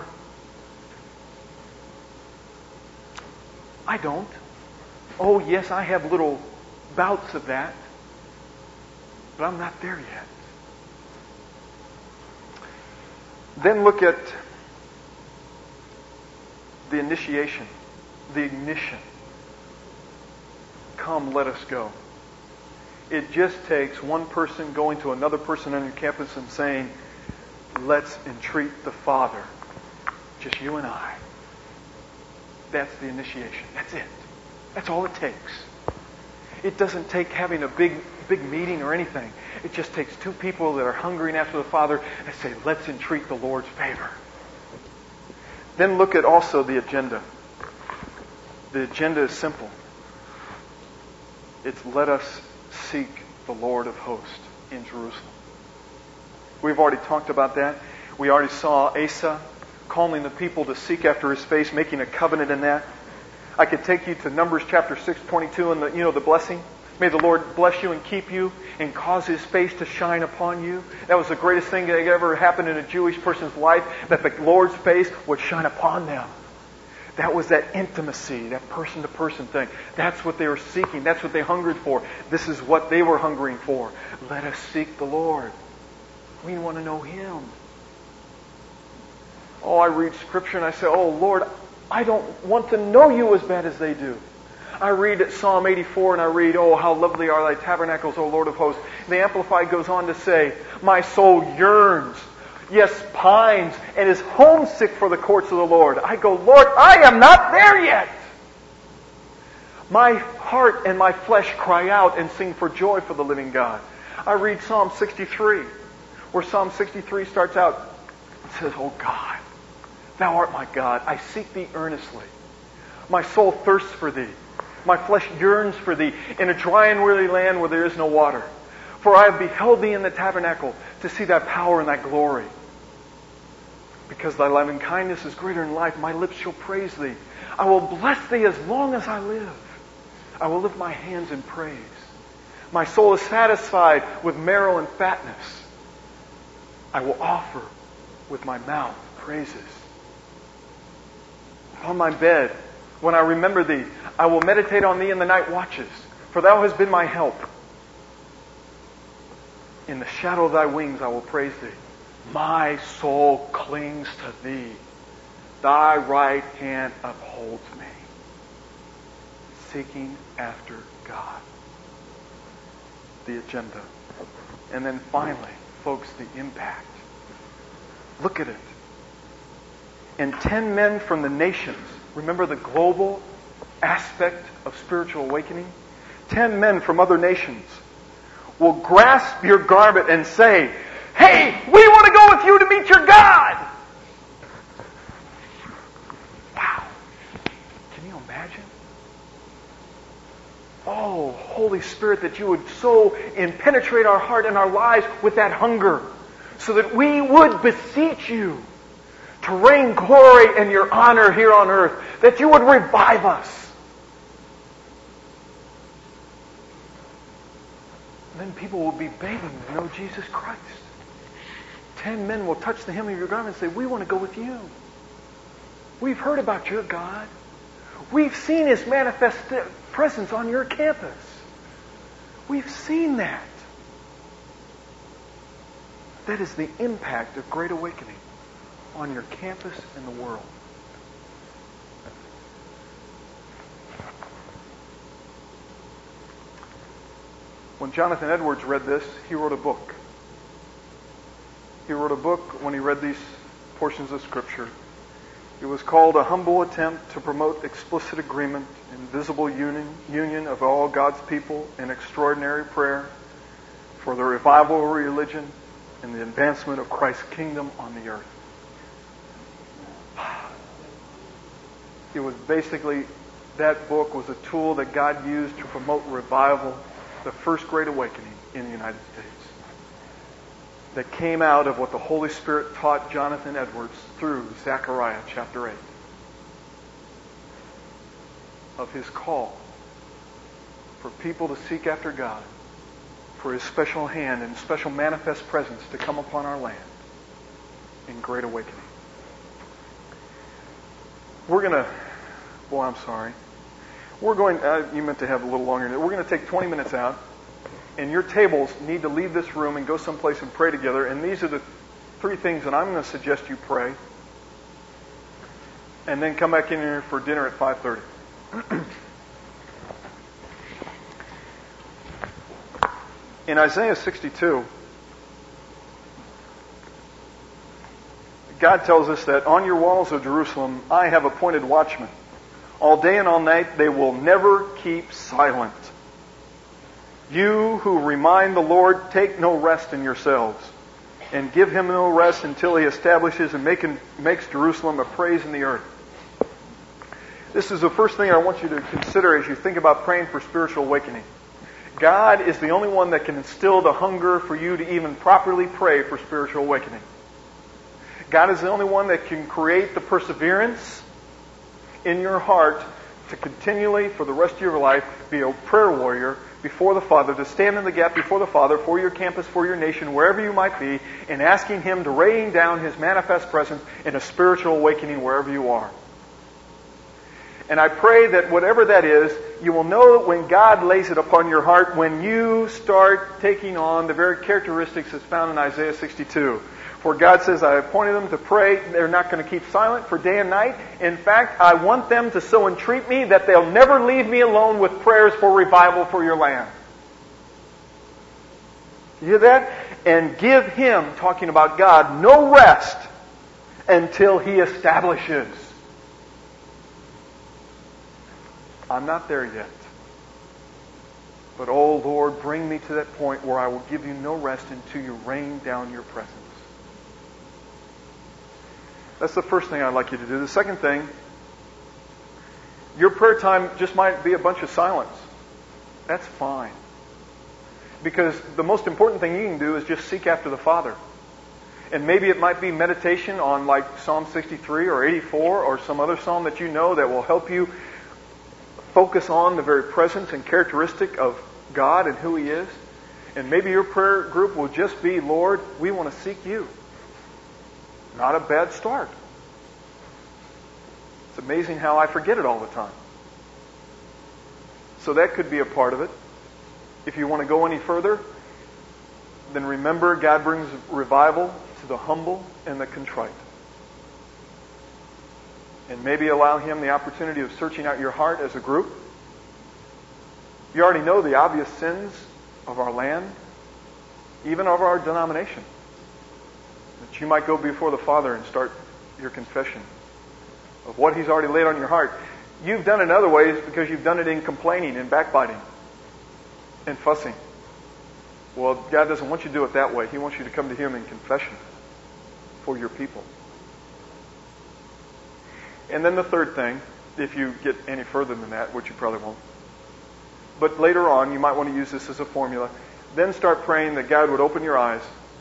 I don't. Oh, yes, I have little bouts of that, but I'm not there yet. Then look at the initiation, the ignition. Come, let us go. It just takes one person going to another person on your campus and saying, let's entreat the Father. Just you and I. That's the initiation. That's it. That's all it takes. It doesn't take having a big meeting or anything. It just takes two people that are hungering after the Father and say, let's entreat the Lord's favor. Then look at also the agenda. The agenda is simple. It's let us seek the Lord of hosts in Jerusalem. We've already talked about that. We already saw Asa calling the people to seek after His face, making a covenant in that. I could take you to Numbers chapter 6:22 and the blessing. May the Lord bless you and keep you and cause His face to shine upon you. That was the greatest thing that ever happened in a Jewish person's life, that the Lord's face would shine upon them. That was that intimacy, that person-to-person thing. That's what they were seeking. That's what they hungered for. This is what they were hungering for. Let us seek the Lord. We want to know Him. Oh, I read Scripture and I say, oh, Lord, I don't want to know You as bad as they do. I read Psalm 84 and I read, oh, how lovely are Thy tabernacles, O Lord of hosts. The Amplified goes on to say, my soul yearns, yes, pines, and is homesick for the courts of the Lord. I go, Lord, I am not there yet. My heart and my flesh cry out and sing for joy for the living God. I read Psalm 63. Where Psalm 63 starts out, it says, "Oh God, Thou art my God. I seek Thee earnestly. My soul thirsts for Thee. My flesh yearns for Thee in a dry and weary land where there is no water. For I have beheld Thee in the tabernacle to see Thy power and Thy glory. Because Thy loving kindness is greater than life, my lips shall praise Thee. I will bless Thee as long as I live. I will lift my hands in praise. My soul is satisfied with marrow and fatness. I will offer with my mouth praises. On my bed, when I remember Thee, I will meditate on Thee in the night watches, for Thou hast been my help. In the shadow of Thy wings I will praise Thee. My soul clings to Thee. Thy right hand upholds me." Seeking after God. The agenda. And then finally, folks, the impact. Look at it. And 10 men from the nations, remember the global aspect of spiritual awakening? 10 men from other nations will grasp your garment and say, "Hey, we want to go with you to meet your God!" Wow. Can you imagine? Oh, Holy Spirit, that you would so penetrate our heart and our lives with that hunger, so that we would beseech you to rain glory and your honor here on earth, that you would revive us. And then people will be begging to know Jesus Christ. 10 men will touch the hem of your garment and say, "We want to go with you. We've heard about your God. We've seen His manifest presence on your campus. We've seen that." That is the impact of Great Awakening on your campus and the world. When Jonathan Edwards read this, he wrote a book. He wrote a book when he read these portions of Scripture. It was called "A Humble Attempt to Promote Explicit Agreement and Visible Union of All God's People in Extraordinary Prayer for the Revival of Religion and the Advancement of Christ's Kingdom on the Earth." It was basically, that book was a tool that God used to promote revival, the first Great Awakening in the United States, that came out of what the Holy Spirit taught Jonathan Edwards through Zechariah chapter 8, of His call for people to seek after God, for His special hand and special manifest presence to come upon our land in Great Awakening. We're going to, you meant to have a little longer. We're going to take 20 minutes out, and your tables need to leave this room and go someplace and pray together. And these are the 3 things that I'm going to suggest you pray. And then come back in here for dinner at 5:30. In Isaiah 62, God tells us that on your walls of Jerusalem, I have appointed watchmen. All day and all night, they will never keep silent. You who remind the Lord, take no rest in yourselves, and give Him no rest until He establishes and makes Jerusalem a praise in the earth. This is the first thing I want you to consider as you think about praying for spiritual awakening. God is the only one that can instill the hunger for you to even properly pray for spiritual awakening. God is the only one that can create the perseverance in your heart to continually, for the rest of your life, be a prayer warrior before the Father, to stand in the gap before the Father for your campus, for your nation, wherever you might be, and asking Him to rain down His manifest presence in a spiritual awakening wherever you are. And I pray that whatever that is, you will know that when God lays it upon your heart, when you start taking on the very characteristics that's found in Isaiah 62. For God says, I appointed them to pray. They're not going to keep silent for day and night. In fact, I want them to so entreat me that they'll never leave me alone with prayers for revival for your land. You hear that? And give Him, talking about God, no rest until He establishes. I'm not there yet. But, oh Lord, bring me to that point where I will give you no rest until you rain down your presence. That's the first thing I'd like you to do. The second thing, your prayer time just might be a bunch of silence. That's fine. Because the most important thing you can do is just seek after the Father. And maybe it might be meditation on like Psalm 63 or 84 or some other psalm that you know that will help you focus on the very presence and characteristic of God and who He is. And maybe your prayer group will just be, Lord, we want to seek you. Not a bad start. It's amazing how I forget it all the time. So that could be a part of it. If you want to go any further, then remember God brings revival to the humble and the contrite. And maybe allow Him the opportunity of searching out your heart as a group. You already know the obvious sins of our land, even of our denomination. That you might go before the Father and start your confession of what He's already laid on your heart. You've done it in other ways because you've done it in complaining and backbiting and fussing. Well, God doesn't want you to do it that way. He wants you to come to Him in confession for your people. And then the third thing, if you get any further than that, which you probably won't, but later on, you might want to use this as a formula, then start praying that God would open your eyes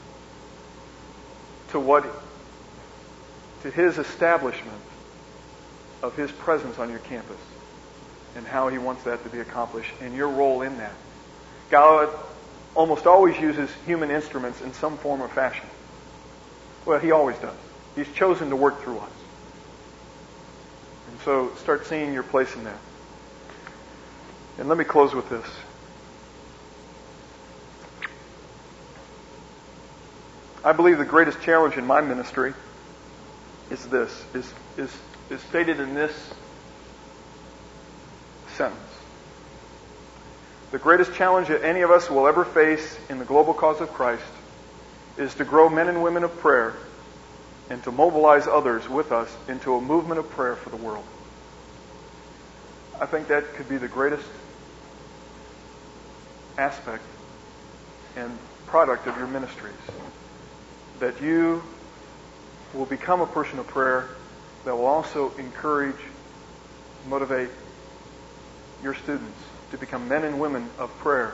to His establishment of His presence on your campus and how He wants that to be accomplished and your role in that. God almost always uses human instruments in some form or fashion. Well, He always does. He's chosen to work through us. And so start seeing your place in that. And let me close with this. I believe the greatest challenge in my ministry is this, is stated in this sentence. The greatest challenge that any of us will ever face in the global cause of Christ is to grow men and women of prayer and to mobilize others with us into a movement of prayer for the world. I think that could be the greatest aspect and product of your ministries. That you will become a person of prayer that will also encourage, motivate your students to become men and women of prayer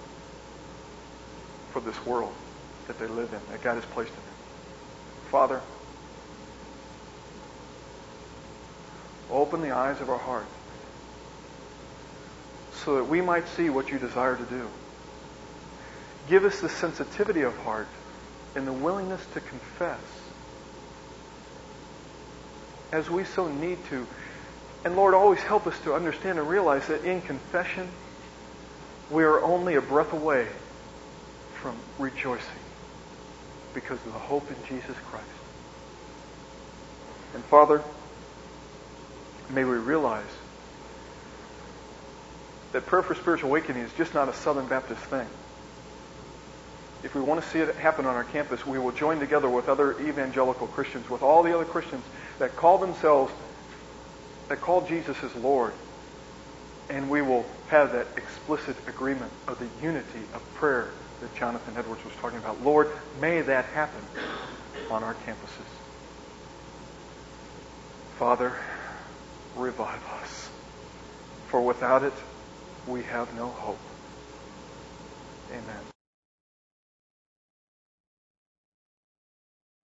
for this world that they live in, that God has placed in them. Father, open the eyes of our heart so that we might see what you desire to do. Give us the sensitivity of heart and the willingness to confess as we so need to. And Lord, always help us to understand and realize that in confession, we are only a breath away from rejoicing because of the hope in Jesus Christ. And Father, may we realize that prayer for spiritual awakening is just not a Southern Baptist thing. If we want to see it happen on our campus, we will join together with other evangelical Christians, with all the other Christians that call Jesus as Lord. And we will have that explicit agreement of the unity of prayer that Jonathan Edwards was talking about. Lord, may that happen on our campuses. Father, revive us. For without it, we have no hope. Amen.